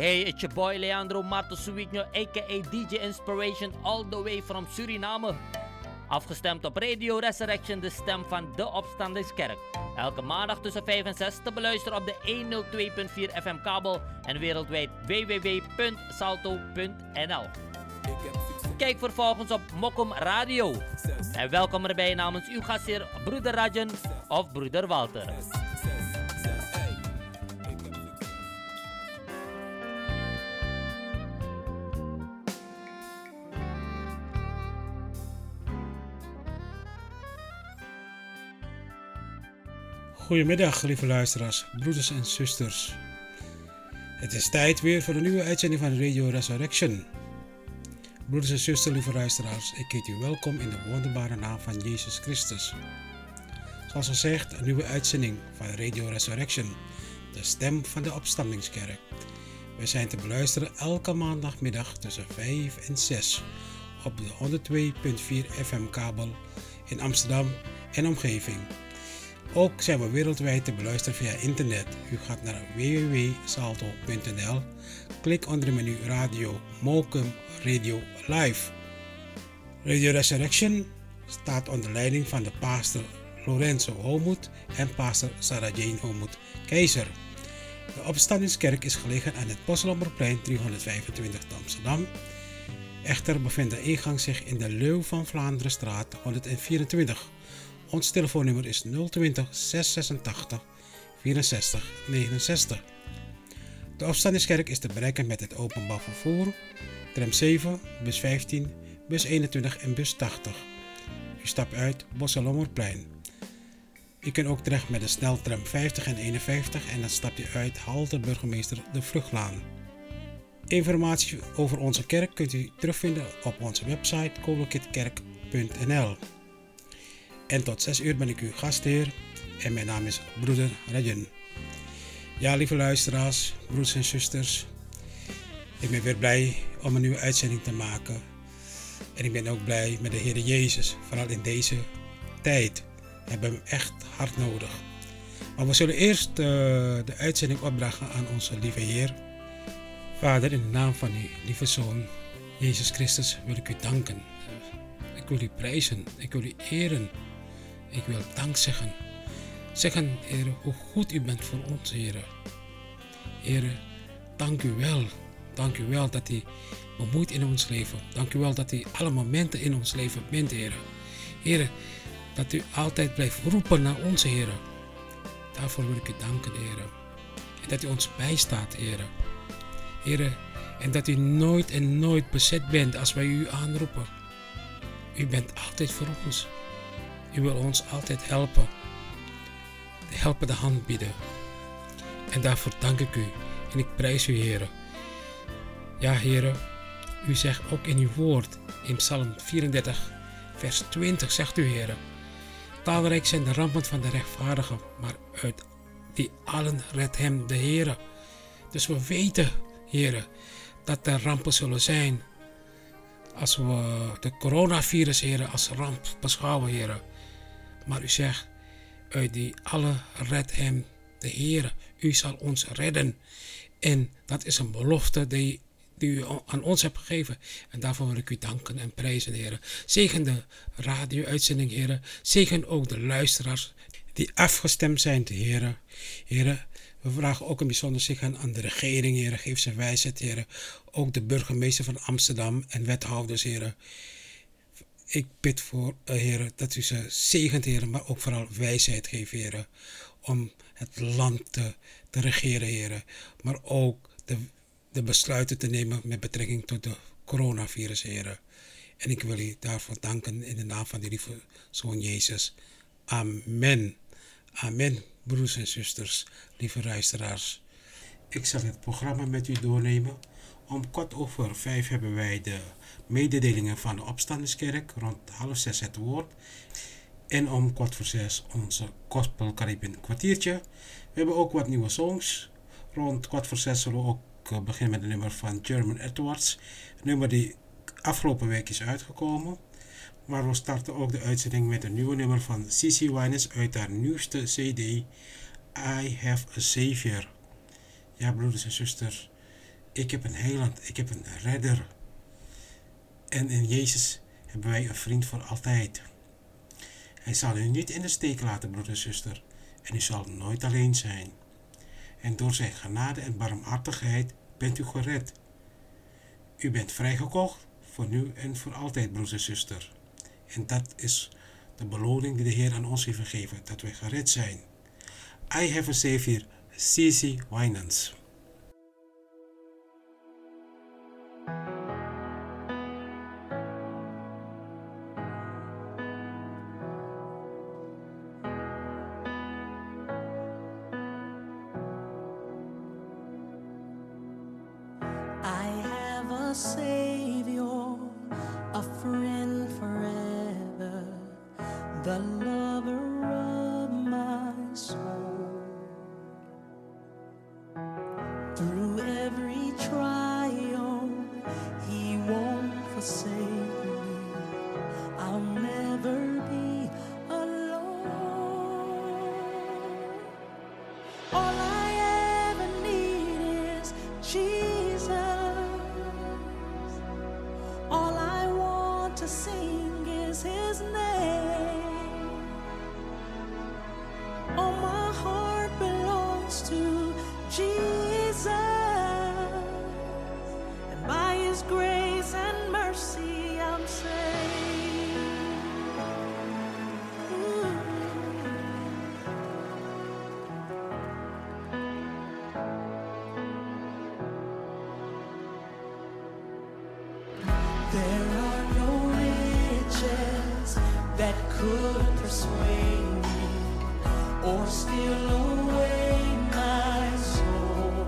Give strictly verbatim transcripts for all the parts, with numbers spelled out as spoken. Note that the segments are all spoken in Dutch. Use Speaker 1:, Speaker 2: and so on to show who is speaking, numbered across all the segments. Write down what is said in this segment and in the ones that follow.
Speaker 1: Hey, it's your boy Leandro Marto Suigno, aka D J Inspiration, all the way from Suriname. Afgestemd op Radio Resurrection, de stem van de Opstandingskerk. Elke maandag tussen vijf en zes te beluisteren op de honderdtwee komma vier F M kabel en wereldwijd w w w punt salto punt n l. Kijk vervolgens op Mokum Radio. En welkom erbij namens uw gastheer Broeder Rajan of Broeder Walter.
Speaker 2: Goedemiddag, lieve luisteraars, broeders en zusters. Het is tijd weer voor een nieuwe uitzending van Radio Resurrection. Broeders en zusters, lieve luisteraars, ik heet u welkom in de wonderbare naam van Jezus Christus. Zoals gezegd, een nieuwe uitzending van Radio Resurrection, de stem van de Opstandingskerk. We zijn te beluisteren elke maandagmiddag tussen vijf en zes op de honderdtwee komma vier F M kabel in Amsterdam en omgeving. Ook zijn we wereldwijd te beluisteren via internet. U gaat naar w w w punt salto punt n l, klik onder het menu Radio Mokum Radio Live. Radio Resurrection staat onder leiding van de pastor Lorenzo Homoet en pastor Sarah Jane Homoet Keizer. De Opstandingskerk is gelegen aan het Postlommerplein driehonderdvijfentwintig te Amsterdam. Echter bevindt de ingang zich in de Leeuw van Vlaanderenstraat honderdvierentwintig. Ons telefoonnummer is nul twintig zeshonderdzesentachtig vierenzestig negenenzestig. De Opstandingskerk is te bereiken met het openbaar vervoer, tram zeven, bus vijftien, bus eenentwintig en bus tachtig. U stapt uit Postlommerplein. U kunt ook terecht met de sneltram vijftig en eenenvijftig en dan stapt u uit halte Burgemeester de Vluchtlaan. Informatie over onze kerk kunt u terugvinden op onze website kolokitkerk punt n l. En tot zes uur ben ik uw gastheer en mijn naam is Broeder Rajan. Ja, lieve luisteraars, broeders en zusters, ik ben weer blij om een nieuwe uitzending te maken. En ik ben ook blij met de Heer Jezus, vooral in deze tijd. We hebben hem echt hard nodig. Maar we zullen eerst uh, de uitzending opdragen aan onze lieve Heer. Vader, in de naam van uw lieve Zoon, Jezus Christus, wil ik u danken. Ik wil u prijzen, ik wil u eren. Ik wil dank zeggen. Zeggen, Heer, hoe goed u bent voor ons, Heer. Heer, dank u wel. Dank u wel dat u bemoeit in ons leven. Dank u wel dat u alle momenten in ons leven bent, Heer. Heer, dat u altijd blijft roepen naar ons, Heer. Daarvoor wil ik u danken, Heer. En dat u ons bijstaat, Heer. Heer, en dat u nooit en nooit bezet bent als wij u aanroepen. U bent altijd voor ons. U wil ons altijd helpen. De helpende hand bieden. En daarvoor dank ik u. En ik prijs u, Heer. Ja, Heer. U zegt ook in uw woord. In Psalm vierendertig, vers twintig zegt u, Heer. Talrijk zijn de rampen van de rechtvaardige. Maar uit die allen redt hem de Heer. Dus we weten, Heer, dat er rampen zullen zijn. Als we de coronavirus, Heer, als ramp beschouwen, Heer. Maar u zegt, uit die alle redt hem de Heer. U zal ons redden. En dat is een belofte die, die u aan ons hebt gegeven. En daarvoor wil ik u danken en prijzen, Heer. Zegen de radio-uitzending, Heer. Zegen ook de luisteraars die afgestemd zijn, Heer. Heer, we vragen ook een bijzonder zegen aan de regering, Heer. Geef ze wijsheid, Heer. Ook de burgemeester van Amsterdam en wethouders, Heer. Ik bid voor, uh, Heer, dat u ze zegent, Heer, maar ook vooral wijsheid geeft, Heer. Om het land te, te regeren, Heer. Maar ook de, de besluiten te nemen met betrekking tot de coronavirus, Heer. En ik wil u daarvoor danken in de naam van de lieve Zoon Jezus. Amen. Amen, broers en zusters, lieve luisteraars. Ik zal het programma met u doornemen. Om kwart over vijf hebben wij de mededelingen van de Opstandingskerk. Rond half zes het woord. En om kwart voor zes onze Gospel Caribbean kwartiertje. We hebben ook wat nieuwe songs. Rond kwart voor zes zullen we ook beginnen met een nummer van German Edwards. Een nummer die afgelopen week is uitgekomen. Maar we starten ook de uitzending met een nieuwe nummer van Cici Winans uit haar nieuwste C D. I Have a Savior. Ja, broeders en zusters. Ik heb een heiland, ik heb een redder. En in Jezus hebben wij een vriend voor altijd. Hij zal u niet in de steek laten, broeder en zuster, en u zal nooit alleen zijn. En door zijn genade en barmhartigheid bent u gered. U bent vrijgekocht voor nu en voor altijd, broeder en zuster. En dat is de beloning die de Heer aan ons heeft gegeven, dat wij gered zijn. I have a Savior, C C Winans.
Speaker 3: A Savior, a friend forever, the lover of my soul. Through every trial, He won't forsake me. I'll never be alone. All I ever need is Jesus. All I want to sing is His name. All my heart belongs to Jesus, and by His grace and mercy I'm saved. Ooh. There are no riches that could persuade me or steal away my soul.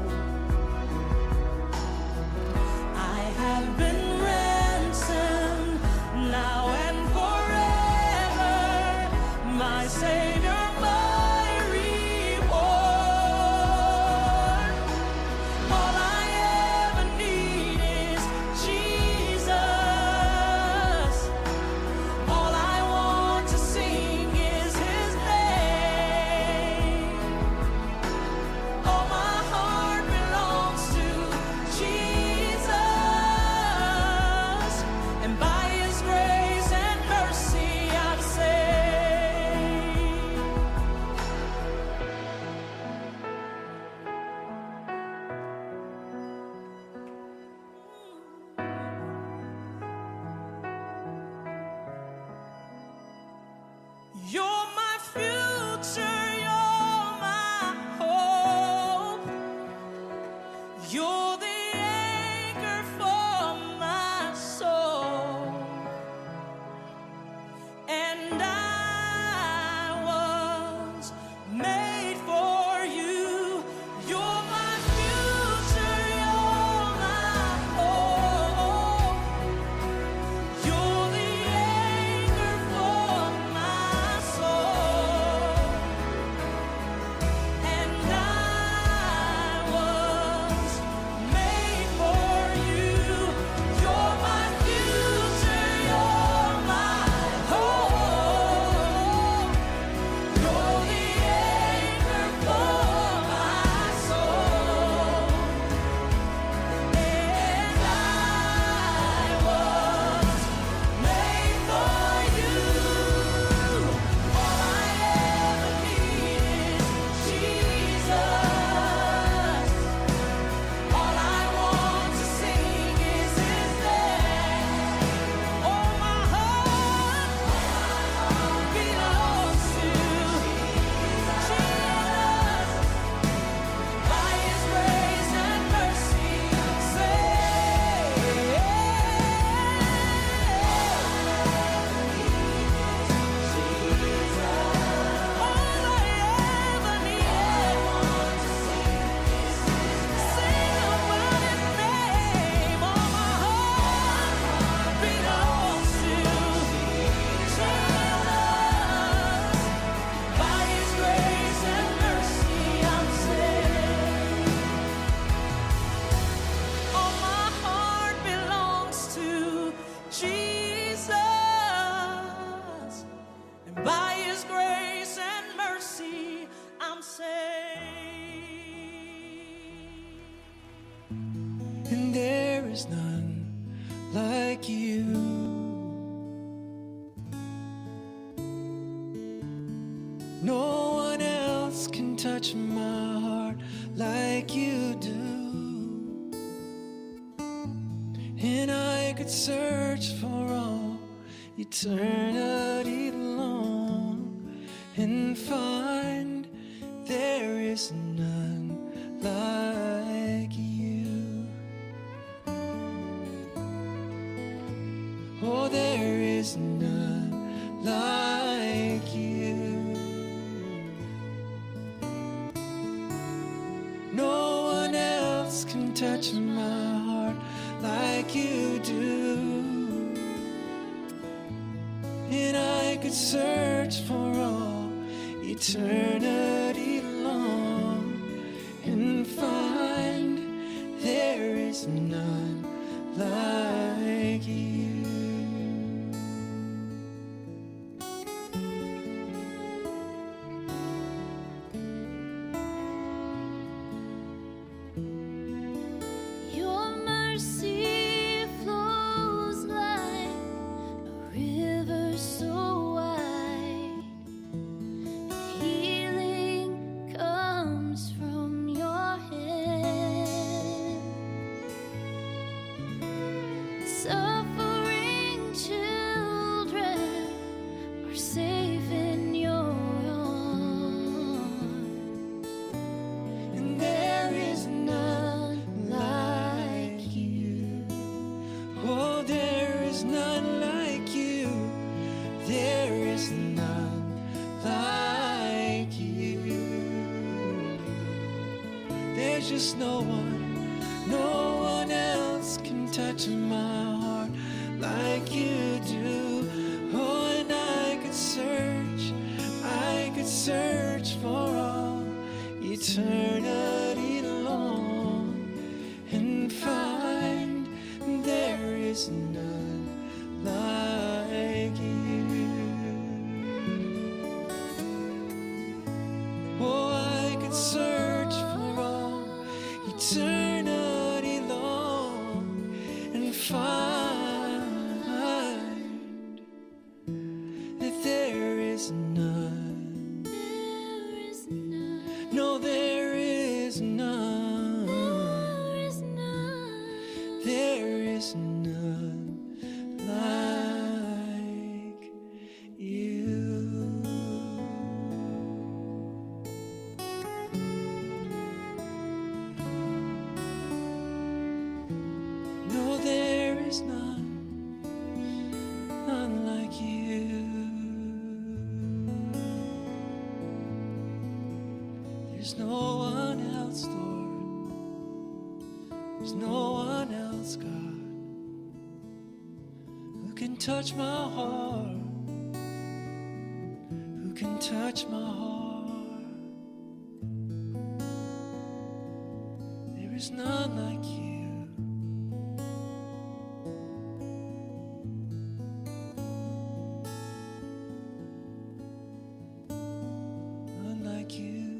Speaker 3: I have been ransomed now and forever, my Savior, my reward. All I ever need is Jesus. All I want to sing is His name.
Speaker 4: is none like you. No one else can touch my heart like you do. And I could search for all eternity long and find there is none like you. Oh, there is none like you. No one else can touch my heart like you do. And I could search for all eternity long and find there is none like you.
Speaker 3: Your mercy flows like a river so wide. Healing comes from your hand. Suffering children are safe in your arms.
Speaker 4: And there is none like you. Oh, there is none like you. There is none like you. There's just no one, no one else can touch my heart like you do. Oh, and I could search, I could search for all eternity long and find there is none like you. Oh, I could search for all eternity long and find that there is none.
Speaker 3: There is none.
Speaker 4: No, there is none.
Speaker 3: There is none.
Speaker 4: There is none like you. No, there is none, none like you. There's no one else, Lord. There's no one else, God, who can touch my heart, who can touch my heart. There is none like you. None like you.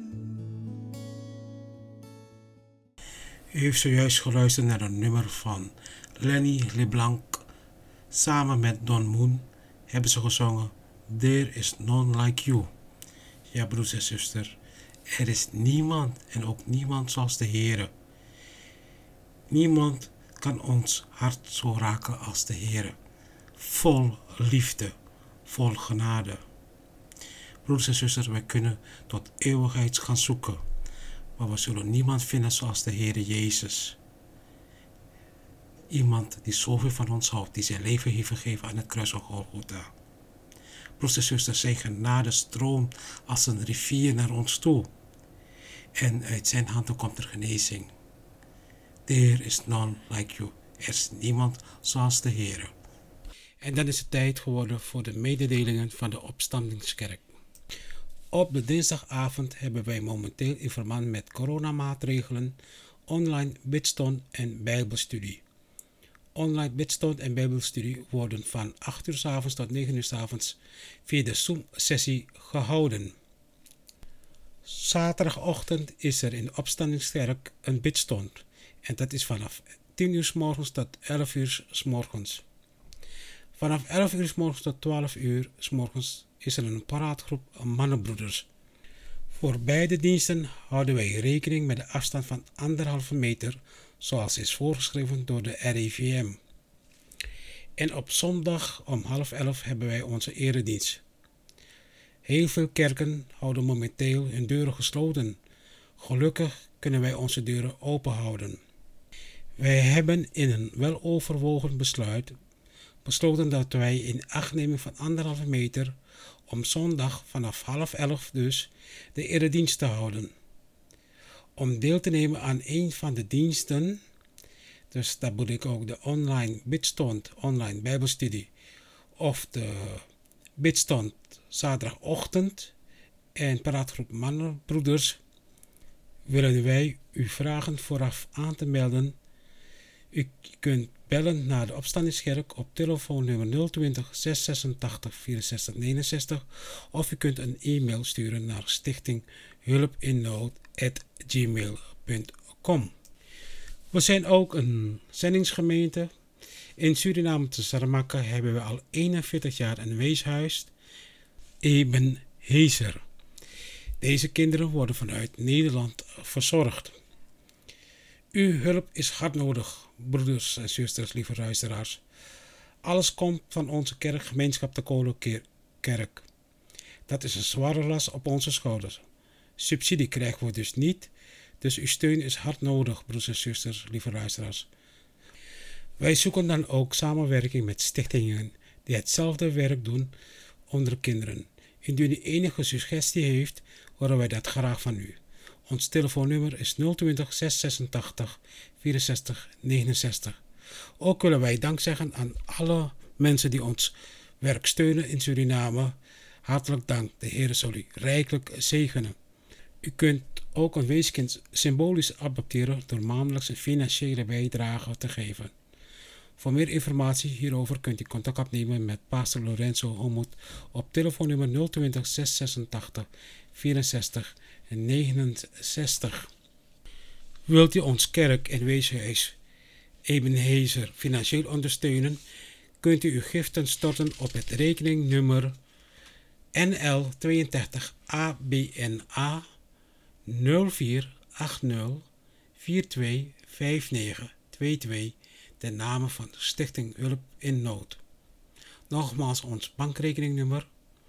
Speaker 2: U heeft zojuist geluisterd naar een nummer van Lenny LeBlanc. Samen met Don Moon hebben ze gezongen There is None Like You. Ja, broers en zuster, er is niemand en ook niemand zoals de Heere. Niemand kan ons hart zo raken als de Heere. Vol liefde, vol genade. Broers en zusters, wij kunnen tot eeuwigheid gaan zoeken, maar we zullen niemand vinden zoals de Heere Jezus. Iemand die zoveel van ons houdt, die zijn leven heeft gegeven aan het kruis van Golgotha. Broers en zusters, zijn genade stroomt als een rivier naar ons toe. En uit zijn handen komt er genezing. There is none like you. Er is niemand zoals de Heere. En dan is het tijd geworden voor de mededelingen van de Opstandingskerk. Op de dinsdagavond hebben wij momenteel in verband met coronamaatregelen online bidstond en bijbelstudie. Online bidstond en bijbelstudie worden van acht uur 's avonds tot negen uur 's avonds via de Zoom-sessie gehouden. Zaterdagochtend is er in de Opstandingskerk een bidstond en dat is vanaf tien uur 's morgens tot elf uur 's morgens. Vanaf elf uur 's morgens tot twaalf uur 's morgens is er een paraatgroep mannenbroeders. Voor beide diensten houden wij rekening met de afstand van anderhalve meter, zoals is voorgeschreven door de R I V M. En op zondag om half elf hebben wij onze eredienst. Heel veel kerken houden momenteel hun deuren gesloten. Gelukkig kunnen wij onze deuren open houden. Wij hebben in een weloverwogen besluit besloten dat wij in achtneming van anderhalve meter om zondag vanaf half elf dus de eredienst te houden. Om deel te nemen aan een van de diensten, dus daar moet ik ook de online bidstond, online bijbelstudie of de bidstond zaterdagochtend en paraatgroep mannenbroeders, willen wij u vragen vooraf aan te melden. U kunt bellen naar de Opstandingskerk op telefoonnummer nul twintig, zeshonderdachtig, vierenzestig, negenenzestig of u kunt een e-mail sturen naar stichting hulpinnood at gmail punt com. We zijn ook een zendingsgemeente. In Suriname te Saramaka hebben we al eenenveertig jaar een weeshuis, Ebenezer. Deze kinderen worden vanuit Nederland verzorgd. Uw hulp is hard nodig, broeders en zusters, lieve luisteraars. Alles komt van onze kerkgemeenschap de Kolenkerk. Dat is een zware last op onze schouders. Subsidie krijgen we dus niet, dus uw steun is hard nodig, broeders en zusters, lieve luisteraars. Wij zoeken dan ook samenwerking met stichtingen die hetzelfde werk doen onder kinderen. Indien u enige suggestie heeft, horen wij dat graag van u. Ons telefoonnummer is nul twintig, zeshonderdachtig, vierenzestig, negenenzestig. Ook willen wij dank zeggen aan alle mensen die ons werk steunen in Suriname. Hartelijk dank, de Heer zal u rijkelijk zegenen. U kunt ook een weeskind symbolisch adopteren door maandelijks een financiële bijdrage te geven. Voor meer informatie hierover kunt u contact opnemen met pastor Lorenzo Homoet op telefoonnummer nul twintig, zeshonderdachtig, vierenzestig en negenenzestig. Wilt u ons kerk en weeshuis Ebenezer financieel ondersteunen, kunt u uw giften storten op het rekeningnummer N L tweeëndertig A B N A nul vier acht nul vier twee vijf negen twee twee ten name van de Stichting Hulp in Nood. Nogmaals ons bankrekeningnummer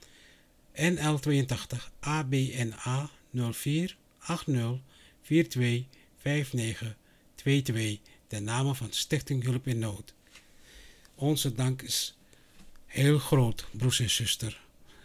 Speaker 2: N L tweeëndertig A B N A nul vier acht nul vier twee vijf negen twee twee ten name van Stichting Hulp in Nood. Onze dank is heel groot, broers en zuster.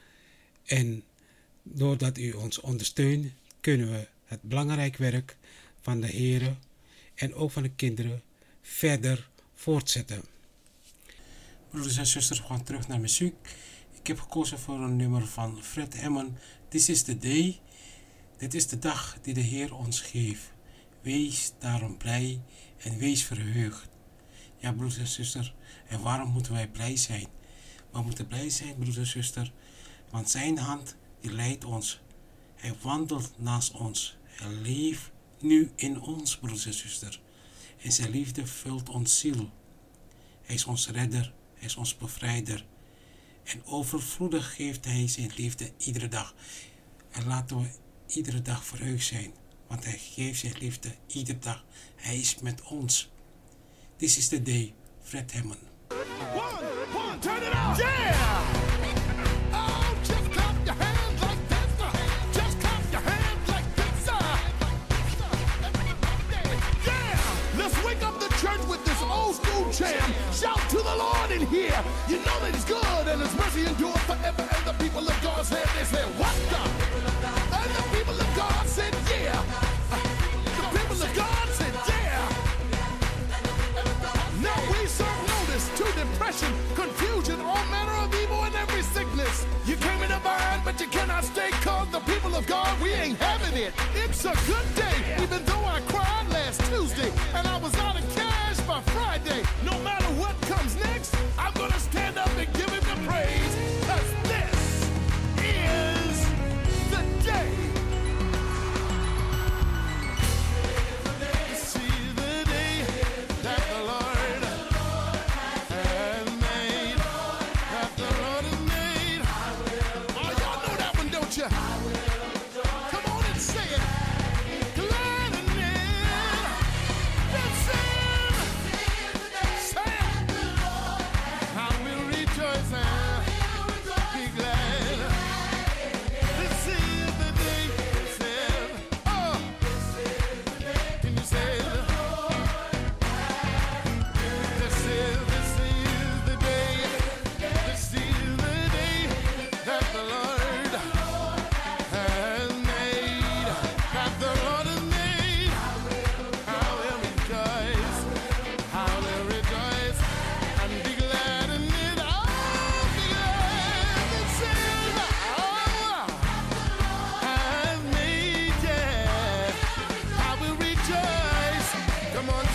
Speaker 2: En doordat u ons ondersteunt, kunnen we het belangrijk werk van de Heere en ook van de kinderen verder voortzetten. Broeders en zusters, we gaan terug naar muziek. Ik heb gekozen voor een nummer van Fred Hammond. This is the day. Dit is de dag die de Heer ons geeft. Wees daarom blij en wees verheugd. Ja, broeders en zusters, en waarom moeten wij blij zijn? We moeten blij zijn, broeders en zusters, want zijn hand die leidt ons. Hij wandelt naast ons. Hij leeft nu in ons, broeders en zusters. En zijn liefde vult ons ziel. Hij is ons redder, hij is ons bevrijder. En overvloedig geeft hij zijn liefde iedere dag. En laten we iedere dag verheugd zijn, want hij geeft zijn liefde iedere dag. Hij is met ons. This is the day, Fred Hammond.
Speaker 5: One, one, turn it up! Yeah! Oh, just clap your hands like this. Just clap your hands like this. Yeah! Let's wake up the church with this old school chant. Shout to the Lord in here. You know that He's good and His mercy endures forever. And the people of God said, they said, what the? And the people of God said, yeah. The people of God said, yeah. Now we serve notice to depression, confusion, all manner of evil and every sickness. You came in a bind, but you cannot stay, cause the people of God, we ain't having it. It's a good day, even though I cried last Tuesday, and I was out of cash by Friday. No matter what comes next, I'm gonna stand up and give Him the praise, cause this is the day. See the day that the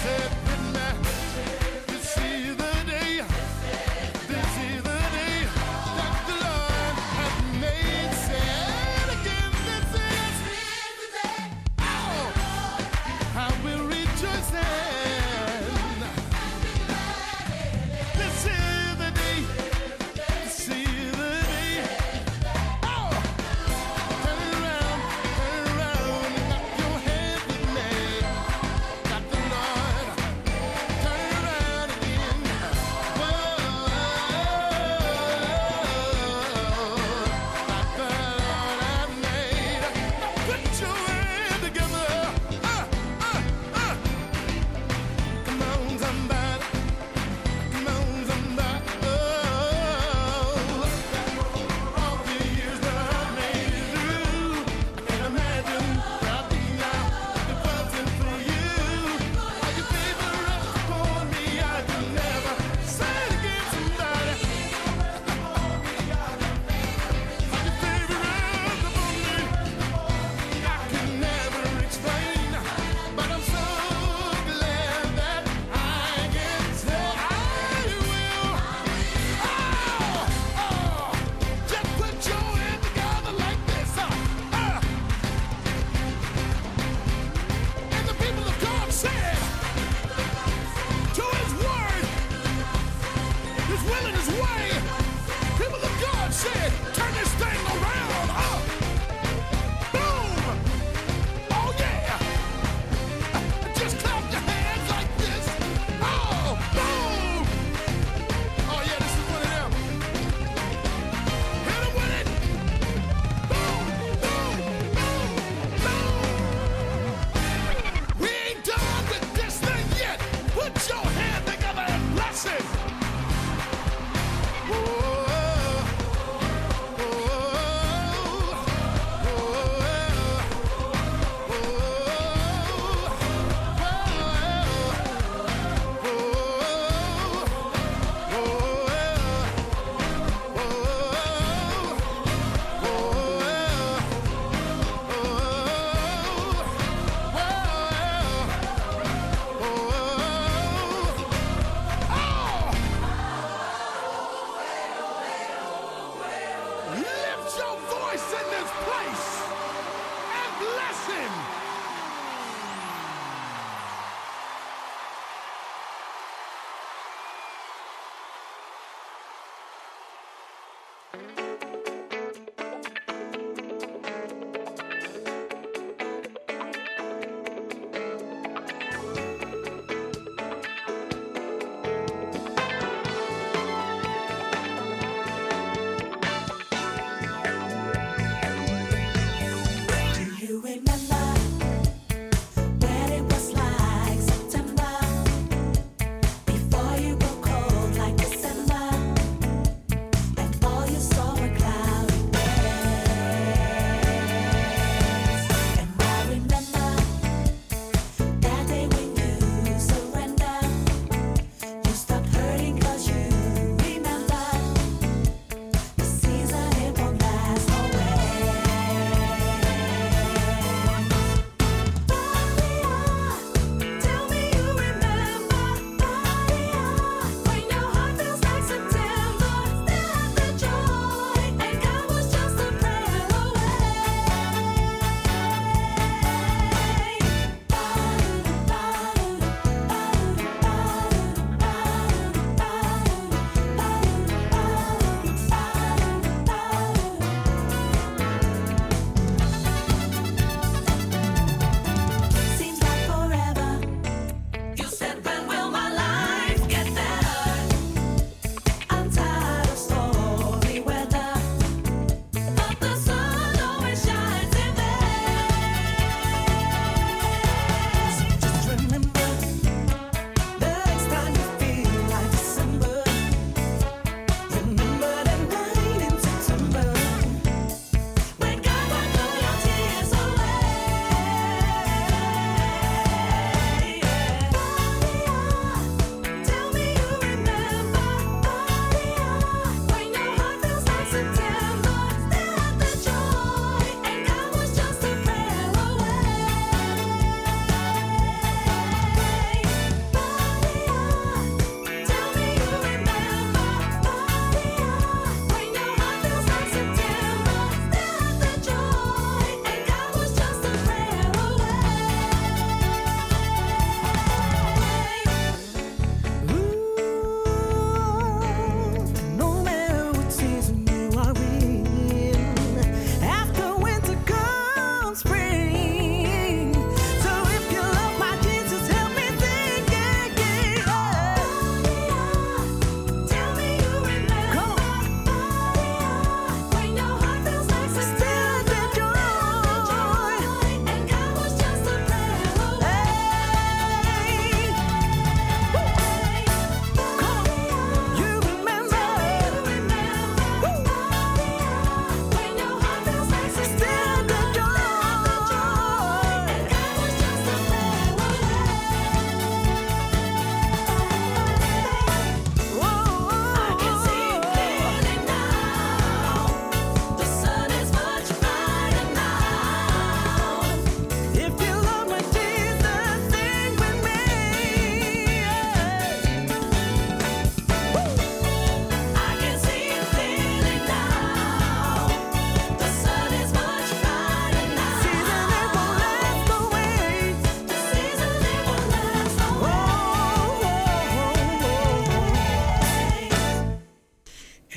Speaker 5: said with me, this is the day, this is the day that the Lord hath made. Say it again, this is the day. Oh, I will rejoice in. This is the day, this is the day. Oh, turn around, turn around, and clap your hands with me. That the Lord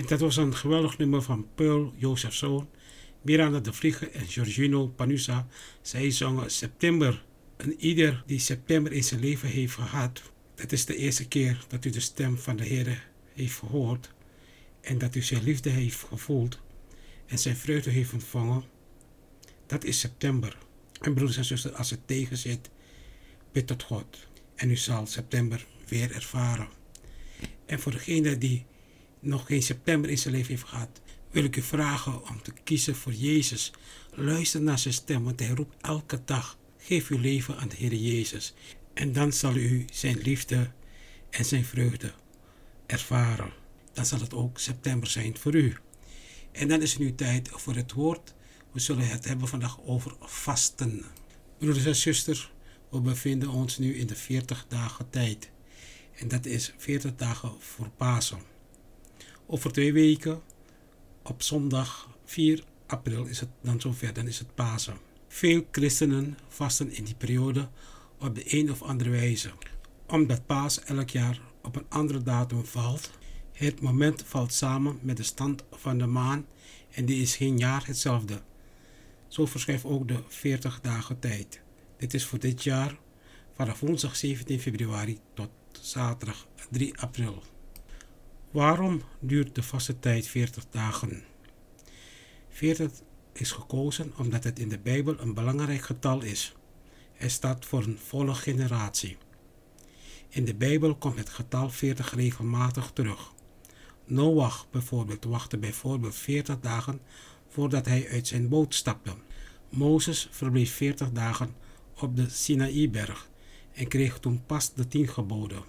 Speaker 2: Dat was een geweldig nummer van Pearl Josephson, Miranda de Vlieger en Giorgino Panusa. Zij zongen September. En ieder die september in zijn leven heeft gehad, dat is de eerste keer dat u de stem van de Heer heeft gehoord en dat u zijn liefde heeft gevoeld en zijn vreugde heeft ontvangen. Dat is september. En broeders en zusters, als het tegen zit, bid tot God en u zal september weer ervaren. En voor degene die nog geen september in zijn leven heeft gehad, wil ik u vragen om te kiezen voor Jezus. Luister naar zijn stem, want hij roept elke dag. Geef uw leven aan de Heer Jezus. En dan zal u zijn liefde en zijn vreugde ervaren. Dan zal het ook september zijn voor u. En dan is het nu tijd voor het woord. We zullen het hebben vandaag over vasten. Broeders en zusters, we bevinden ons nu in de veertig dagen tijd. En dat is veertig dagen voor Pasen. Over twee weken, op zondag vier april, is het dan zover, dan is het Pasen. Veel christenen vasten in die periode op de een of andere wijze. Omdat Pasen elk jaar op een andere datum valt. Het moment valt samen met de stand van de maan en die is geen jaar hetzelfde. Zo verschrijft ook de veertig dagen tijd. Dit is voor dit jaar vanaf woensdag zeventien februari tot zaterdag drie april. Waarom duurt de vaste tijd veertig dagen? veertig is gekozen omdat het in de Bijbel een belangrijk getal is. Het staat voor een volle generatie. In de Bijbel komt het getal veertig regelmatig terug. Noach bijvoorbeeld wachtte bijvoorbeeld veertig dagen voordat hij uit zijn boot stapte. Mozes verbleef veertig dagen op de Sinaïberg en kreeg toen pas de tien geboden.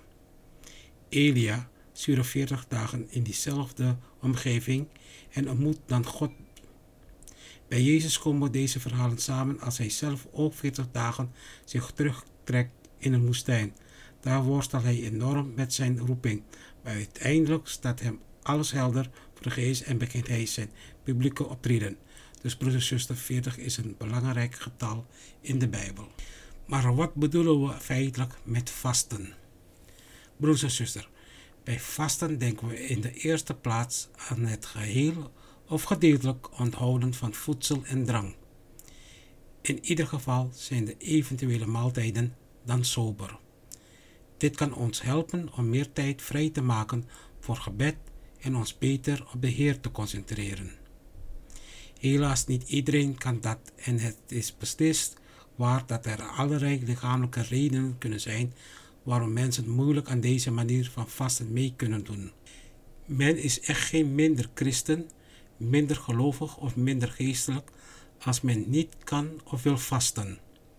Speaker 2: Elia stuurde veertig dagen in diezelfde omgeving en ontmoet dan God. Bij Jezus komen deze verhalen samen als hij zelf ook veertig dagen zich terugtrekt in een woestijn. Daar worstelt hij enorm met zijn roeping, maar uiteindelijk staat hem alles helder voor de geest en begint hij zijn publieke optreden. Dus broeders en zusters, veertig is een belangrijk getal in de Bijbel. Maar wat bedoelen we feitelijk met vasten? Broeders en zusters, bij vasten denken we in de eerste plaats aan het geheel of gedeeltelijk onthouden van voedsel en drank. In ieder geval zijn de eventuele maaltijden dan sober. Dit kan ons helpen om meer tijd vrij te maken voor gebed en ons beter op de Heer te concentreren. Helaas niet iedereen kan dat en het is beslist waar dat er allerlei lichamelijke redenen kunnen zijn waarom mensen moeilijk aan deze manier van vasten mee kunnen doen. Men is echt geen minder christen, minder gelovig of minder geestelijk als men niet kan of wil vasten.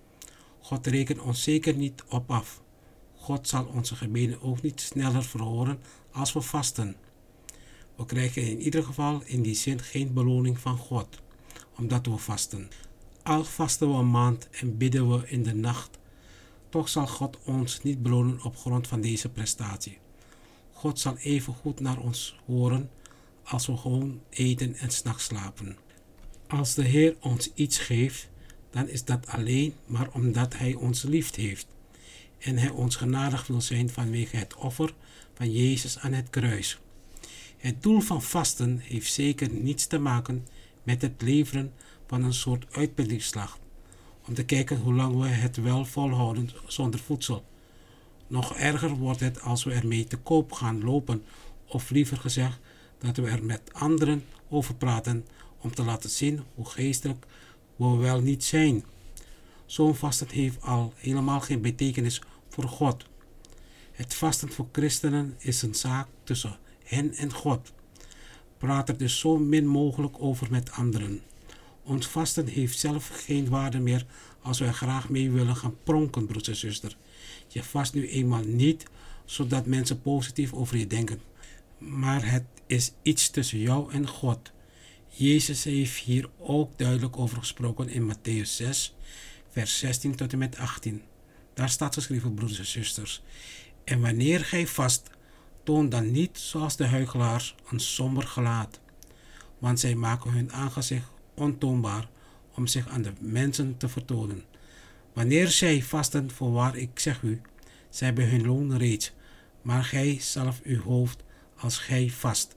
Speaker 2: God rekent ons zeker niet op af. God zal onze gebeden ook niet sneller verhoren als we vasten. We krijgen in ieder geval in die zin geen beloning van God, omdat we vasten. Al vasten we een maand en bidden we in de nacht, toch zal God ons niet belonen op grond van deze prestatie. God zal even goed naar ons horen als we gewoon eten en 's nachts slapen. Als de Heer ons iets geeft, dan is dat alleen maar omdat Hij ons lief heeft en Hij ons genadig wil zijn vanwege het offer van Jezus aan het kruis. Het doel van vasten heeft zeker niets te maken met het leveren van een soort uitputtingsslag, om te kijken hoe lang we het wel volhouden zonder voedsel. Nog erger wordt het als we ermee te koop gaan lopen, of liever gezegd dat we er met anderen over praten om te laten zien hoe geestelijk we wel niet zijn. Zo'n vasten heeft al helemaal geen betekenis voor God. Het vasten voor christenen is een zaak tussen hen en God. Praat er dus zo min mogelijk over met anderen. Ons vasten heeft zelf geen waarde meer als wij graag mee willen gaan pronken, broers en zuster. Je vast nu eenmaal niet zodat mensen positief over je denken. Maar het is iets tussen jou en God. Jezus heeft hier ook duidelijk over gesproken in Matthäus zes, vers zestien tot en met achttien. Daar staat geschreven, broeders en zusters. En wanneer gij vast, toon dan niet zoals de huichelaars een somber gelaat. Want zij maken hun aangezicht ontoonbaar om zich aan de mensen te vertonen. Wanneer zij vasten, voorwaar ik zeg u, zij hebben hun loon reeds. Maar gij zalf uw hoofd als gij vast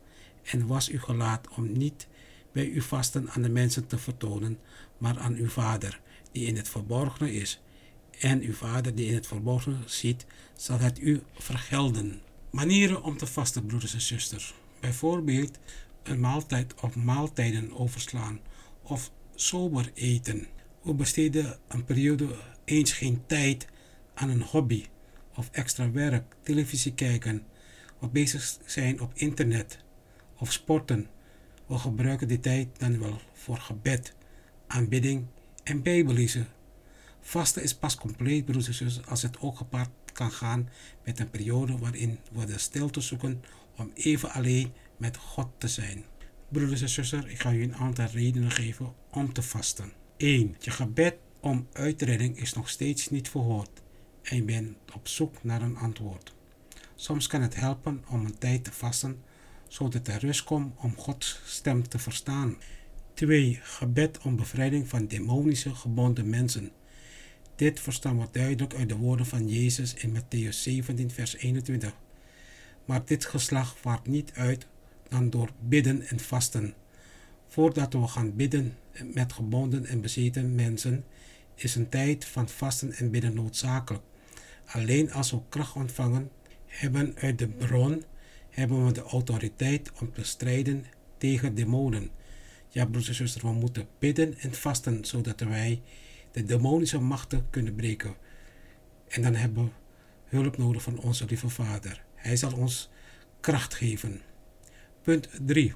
Speaker 2: en was uw gelaat om niet bij uw vasten aan de mensen te vertonen, maar aan uw Vader die in het verborgene is. En uw Vader die in het verborgene ziet, zal het u vergelden. Manieren om te vasten, broeders en zusters. Bijvoorbeeld een maaltijd of maaltijden overslaan of sober eten. We besteden een periode eens geen tijd aan een hobby of extra werk, televisie kijken of bezig zijn op internet of sporten. We gebruiken die tijd dan wel voor gebed, aanbidding en bijbellezen. Vasten is pas compleet, broeders en zusters, als het ook gepaard kan gaan met een periode waarin we de stilte zoeken om even alleen met God te zijn. Broeders en zusters, ik ga u een aantal redenen geven om te vasten. één. Je gebed om uitredding is nog steeds niet verhoord en je bent op zoek naar een antwoord. Soms kan het helpen om een tijd te vasten, zodat er rust komt om Gods stem te verstaan. twee. Gebed om bevrijding van demonische gebonden mensen. Dit verstaan we duidelijk uit de woorden van Jezus in Mattheüs zeventien vers eenentwintig. Maar dit geslag vaart niet uit dan door bidden en vasten. Voordat we gaan bidden met gebonden en bezeten mensen, is een tijd van vasten en bidden noodzakelijk. Alleen als we kracht ontvangen hebben uit de bron, hebben we de autoriteit om te strijden tegen demonen. Ja, broeders en zusters, we moeten bidden en vasten, zodat wij de demonische machten kunnen breken. En dan hebben we hulp nodig van onze lieve Vader. Hij zal ons kracht geven. Punt drie.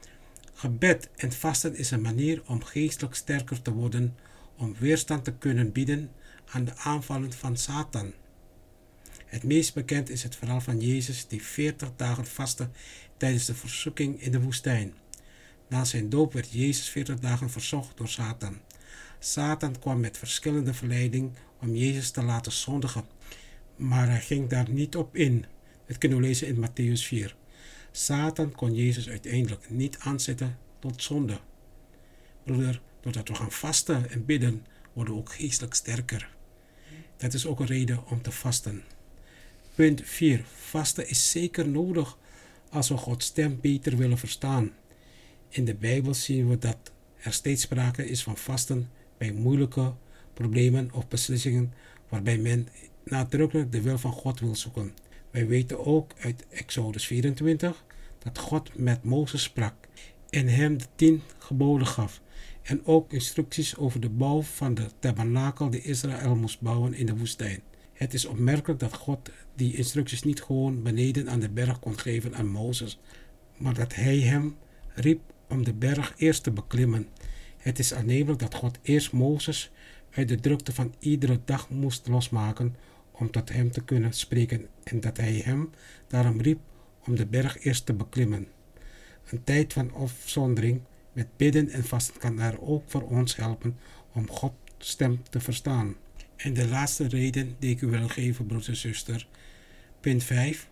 Speaker 2: Gebed en vasten is een manier om geestelijk sterker te worden, om weerstand te kunnen bieden aan de aanvallen van Satan. Het meest bekend is het verhaal van Jezus die veertig dagen vastte tijdens de verzoeking in de woestijn. Na zijn doop werd Jezus veertig dagen verzocht door Satan. Satan kwam met verschillende verleidingen om Jezus te laten zondigen, maar hij ging daar niet op in. Dat kunnen we lezen in Mattheüs vier. Satan kon Jezus uiteindelijk niet aanzetten tot zonde. Broeder, doordat we gaan vasten en bidden, worden we ook geestelijk sterker. Dat is ook een reden om te vasten. Punt vier. Vasten is zeker nodig als we Gods stem beter willen verstaan. In de Bijbel zien we dat er steeds sprake is van vasten bij moeilijke problemen of beslissingen waarbij men nadrukkelijk de wil van God wil zoeken. Wij weten ook uit Exodus vierentwintig dat God met Mozes sprak en hem de tien geboden gaf en ook instructies over de bouw van de tabernakel die Israël moest bouwen in de woestijn. Het is opmerkelijk dat God die instructies niet gewoon beneden aan de berg kon geven aan Mozes, maar dat hij hem riep om de berg eerst te beklimmen. Het is aannemelijk dat God eerst Mozes uit de drukte van iedere dag moest losmaken om tot hem te kunnen spreken en dat hij hem daarom riep om de berg eerst te beklimmen. Een tijd van afzondering met bidden en vasten kan daar ook voor ons helpen om Gods stem te verstaan. En de laatste reden die ik u wil geven, broeder en zuster, punt vijf.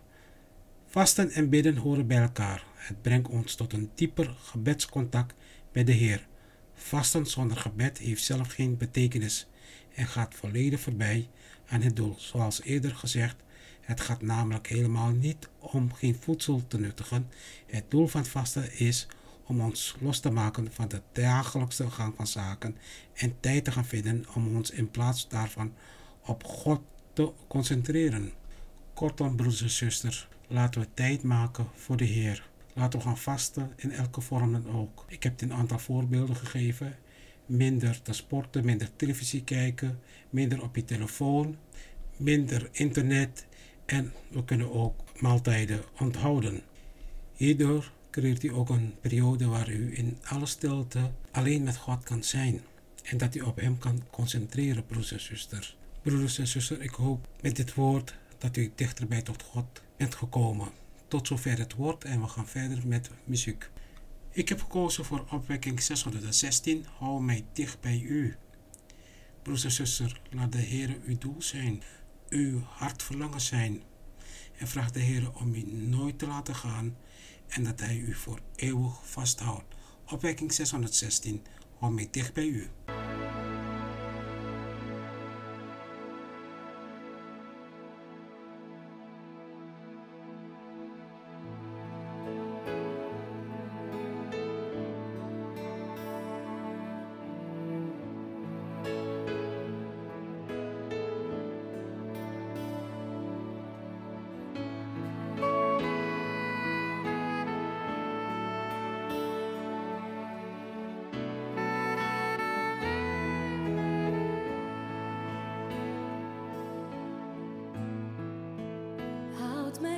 Speaker 2: Vasten en bidden horen bij elkaar. Het brengt ons tot een dieper gebedscontact met de Heer. Vasten zonder gebed heeft zelf geen betekenis en gaat volledig voorbij aan het doel. Zoals eerder gezegd, het gaat namelijk helemaal niet om geen voedsel te nuttigen. Het doel van vasten is om ons los te maken van de dagelijkse gang van zaken en tijd te gaan vinden om ons in plaats daarvan op God te concentreren. Kortom, broeders en zusters, laten we tijd maken voor de Heer. Laten we gaan vasten in elke vorm dan ook. Ik heb een aantal voorbeelden gegeven. Minder te sporten, minder televisie kijken, minder op je telefoon, minder internet en we kunnen ook maaltijden onthouden. Hierdoor creëert u ook een periode waar u in alle stilte alleen met God kan zijn en dat u op hem kan concentreren, broeders en zusters. Broeders en zusters, ik hoop met dit woord dat u dichterbij tot God bent gekomen. Tot zover het woord en we gaan verder met muziek. Ik heb gekozen voor opwekking zeshonderdzestien, hou mij dicht bij u. Broeders en zusters, laat de Heer uw doel zijn, uw hartverlangen zijn. En vraag de Heer om u nooit te laten gaan en dat hij u voor eeuwig vasthoudt. Opwekking zeshonderdzestien, hou mij dicht bij u.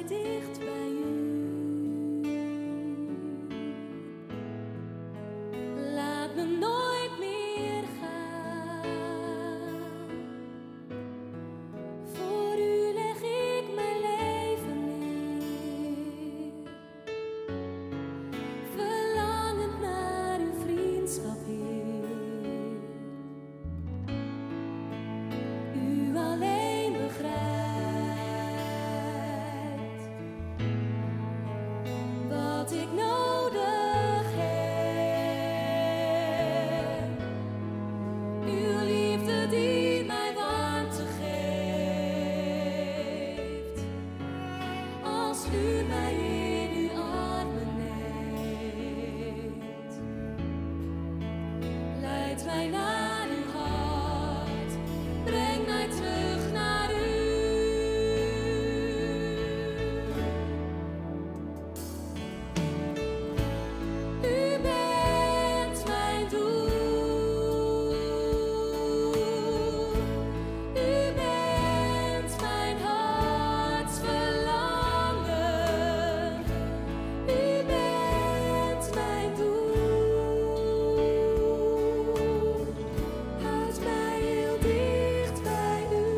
Speaker 3: dicht bij u. Laat me nooit meer gaan. Voor u leg ik mijn leven neer. Verlangend naar uw vriendschap, Heer. U alleen begrijpt wat ik nodig heb. Uw liefde die mij warmte geeft. Als u mij in uw armen neemt, leidt mij naar uw hart, breng mij terug naar u. U bent mijn doel. U bent mijn hartsverlangen. U bent mijn doel. Houd mij heel dicht bij u.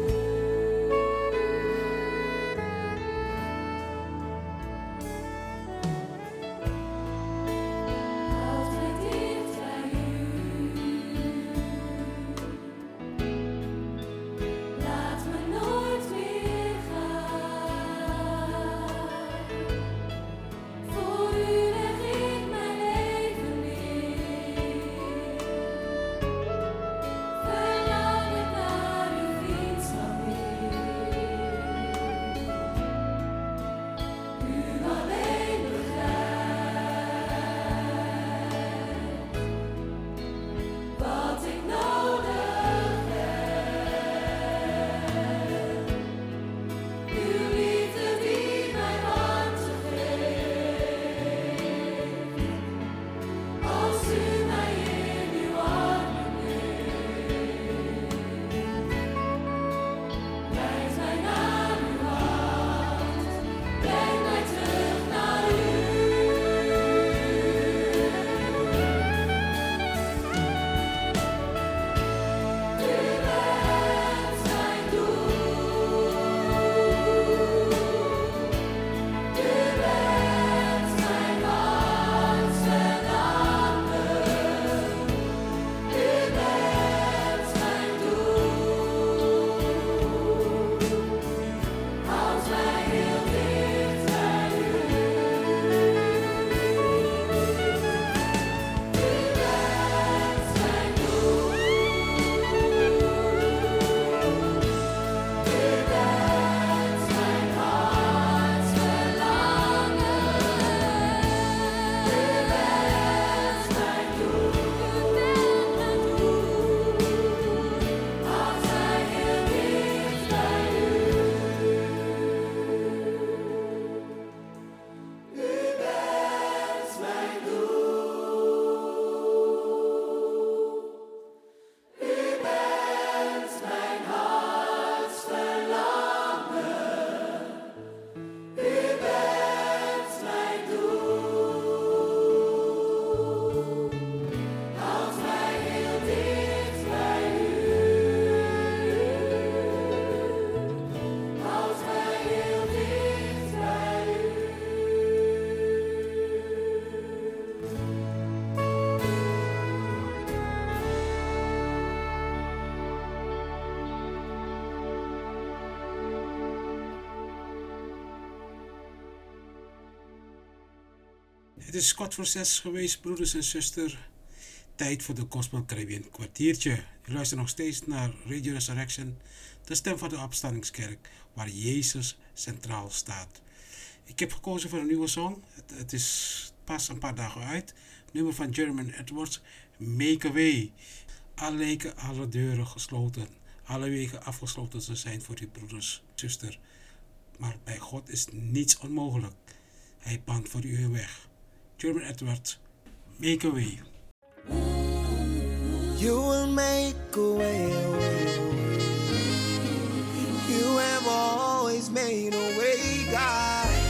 Speaker 3: Houd mij dicht bij u. Laat me nooit meer gaan. Voor u leg ik mijn leven neer. Verlangend naar uw vriendschap, Heer. U alleen begrijpt wat ik nodig heb. Uw liefde die mij warmte geeft. Als u mij in uw armen neemt, leidt mij naar uw hart, breng mij terug naar u. U bent mijn doel. U bent mijn hartsverlangen. U bent mijn doel. Houd mij heel dicht bij u. U bent mijn doel. U bent mijn hartsverlangen. U bent mijn doel. U bent mijn doel. Houd mij heel dicht bij u. U bent mijn doel. U bent mijn hartsverlangen. U bent mijn doel. Houd mij heel dicht bij u. Houd mij heel dicht bij u.
Speaker 2: Het is kwart voor zes geweest, broeders en zusters. Tijd voor de Gospel Caribbean kwartiertje. U luistert nog steeds naar Radio Resurrection, de stem van de opstandingskerk, waar Jezus centraal staat. Ik heb gekozen voor een nieuwe song. Het, het is pas een paar dagen uit. Nummer van Jermaine Edwards, Make a Way. Alle lijken, alle deuren gesloten. Alle wegen afgesloten te zijn voor die broeders en zusters. Maar bij God is niets onmogelijk. Hij baant voor u een weg. Jermaine Edwards, Make a Way.
Speaker 6: You will make a way, a way, a way. You have always made a way, God.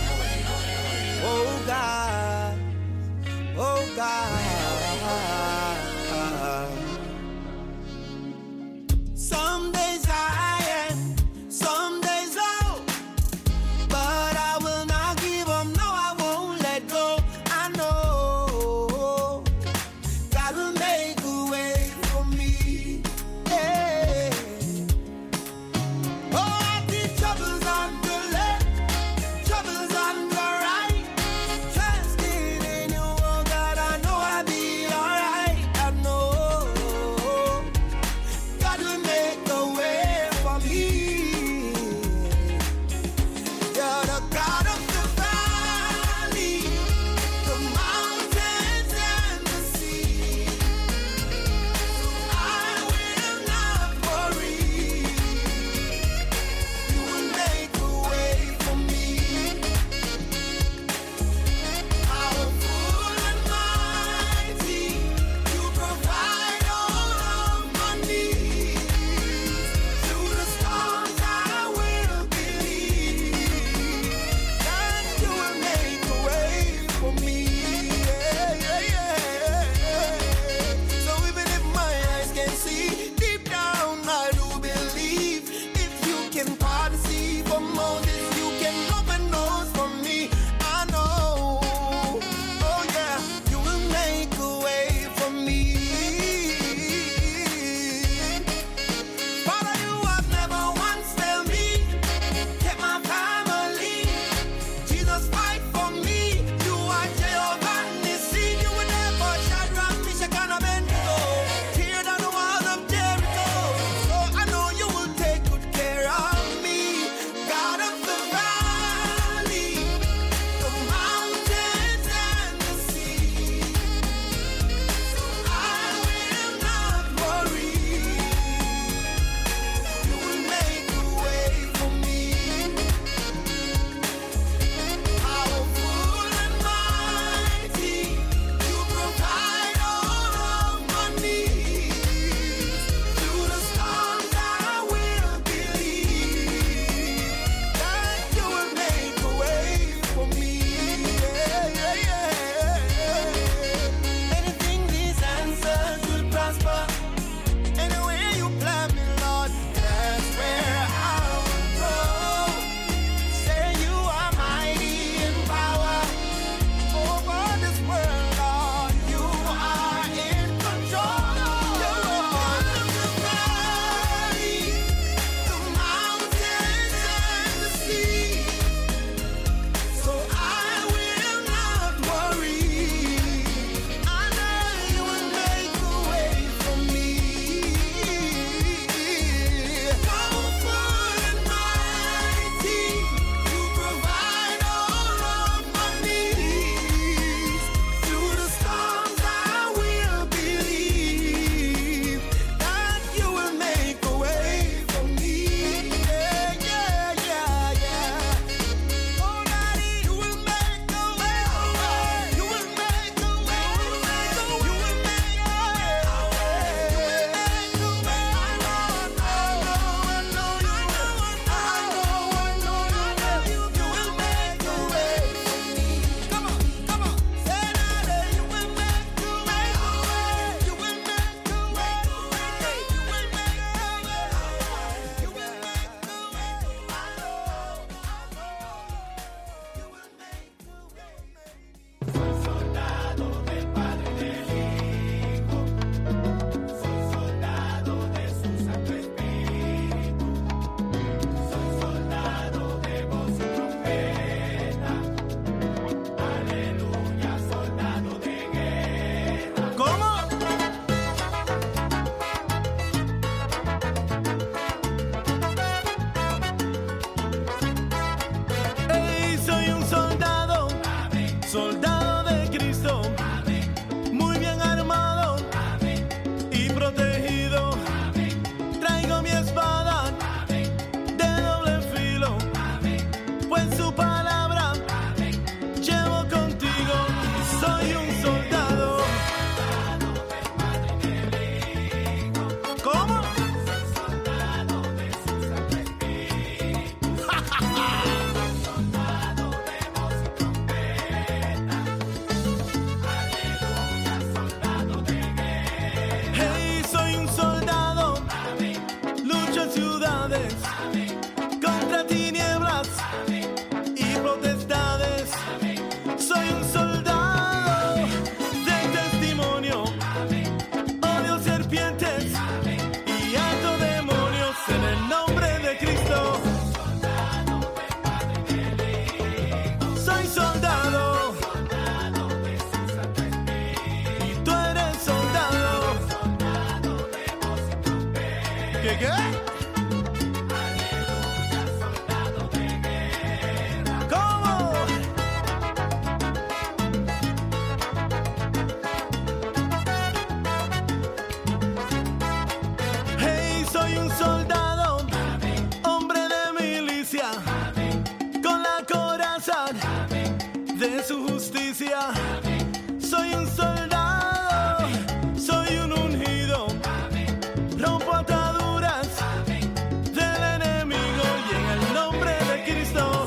Speaker 7: en su justicia. Soy un soldado, soy un ungido. Rompo ataduras del enemigo y en el nombre de Cristo.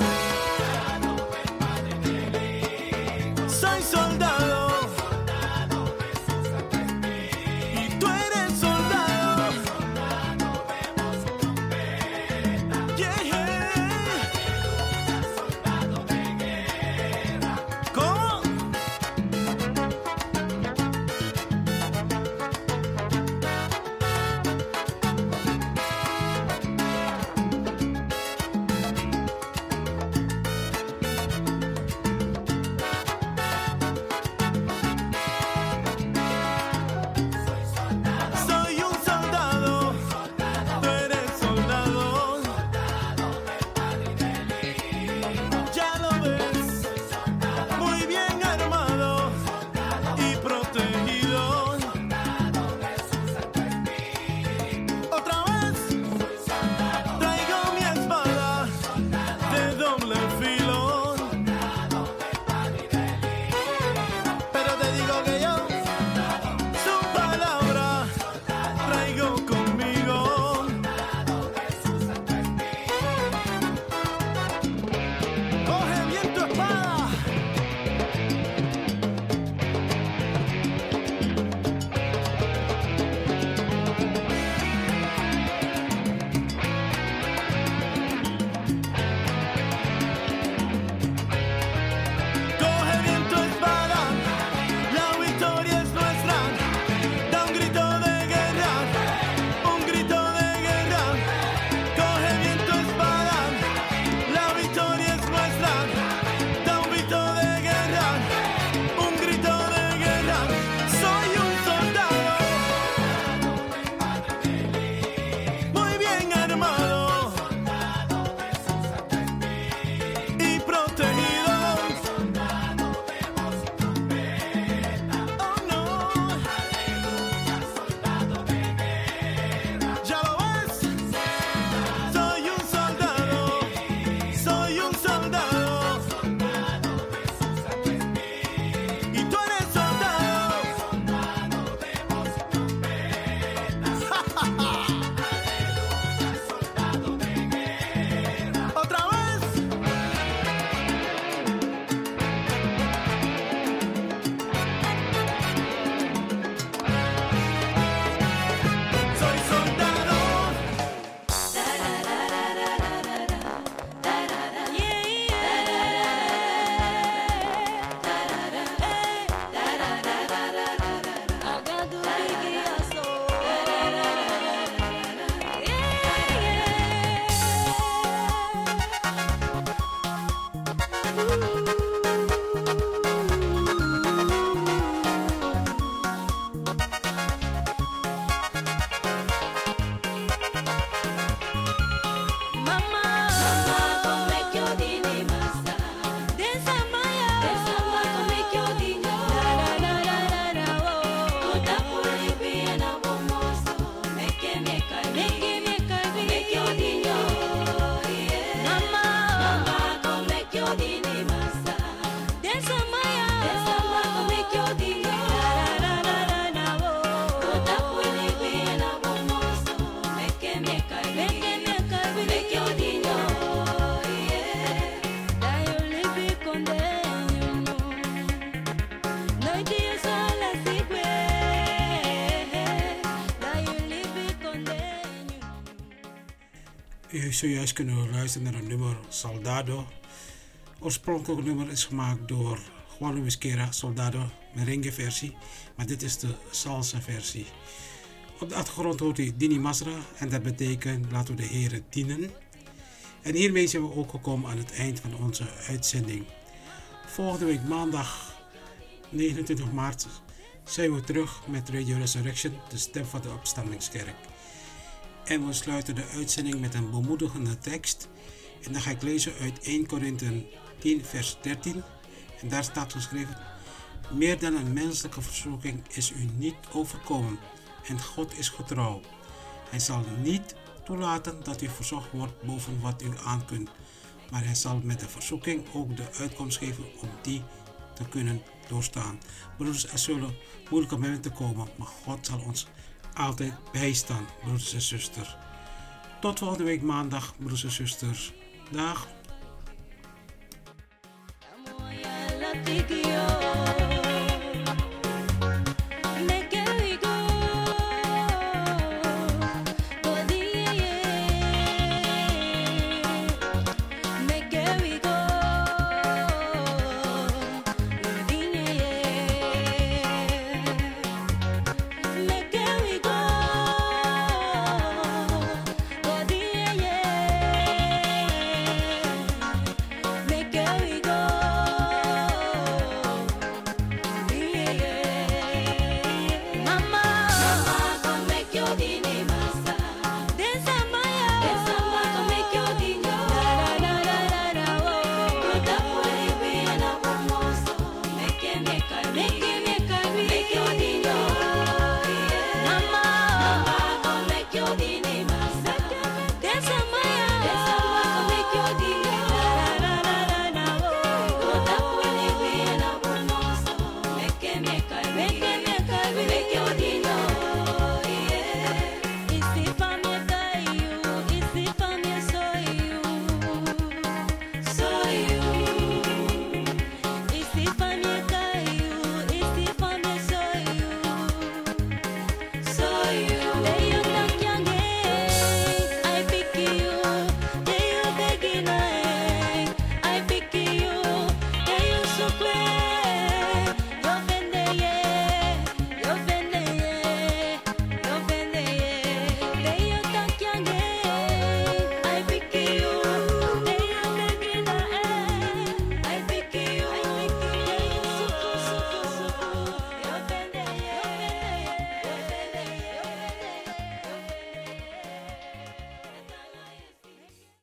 Speaker 7: Soy soldado y tú eres soldado. Yeah, yeah. ¿Cómo? Soy un soldado, tú eres soldado. Ya lo ves, muy bien armado y protegido. Otra vez, traigo mi espada de doble filo. Pero te digo que yo su palabra traigo conmigo. Coge bien tu espada. Coge bien tu espada. La victoria es nuestra. Da un grito de guerra, un grito de guerra. Coge bien tu espada. La victoria es nuestra. Da un grito de guerra, un grito de guerra. Soy un soldado, muy bien armado y protegido. Oh no, ya lo ves. Soy un soldado, soy un soldado. Y tú eres soldado. Otra vez. Soy soldado.
Speaker 2: U heeft zojuist kunnen luisteren naar een nummer Soldado. Oorspronkelijk nummer is gemaakt door Juan Luis Guerra, Soldado, merengue versie, maar dit is de salsa versie. Op de achtergrond hoort u Dini Masra en dat betekent laten we de Heren dienen. En hiermee zijn we ook gekomen aan het eind van onze uitzending. Volgende week maandag negenentwintig maart zijn we terug met Radio Resurrection, de stem van de opstandingskerk. En we sluiten de uitzending met een bemoedigende tekst. En dan ga ik lezen uit eerste Korinthe tien vers dertien. En daar staat geschreven: meer dan een menselijke verzoeking is u niet overkomen. En God is getrouw. Hij zal niet toelaten dat u verzocht wordt boven wat u aankunt. Maar hij zal met de verzoeking ook de uitkomst geven om die te kunnen doorstaan. Broeders, er zullen moeilijke momenten komen, maar God zal ons altijd bijstaan, broeders en zusters. Tot volgende week maandag, broeders en zusters. Dag.
Speaker 3: La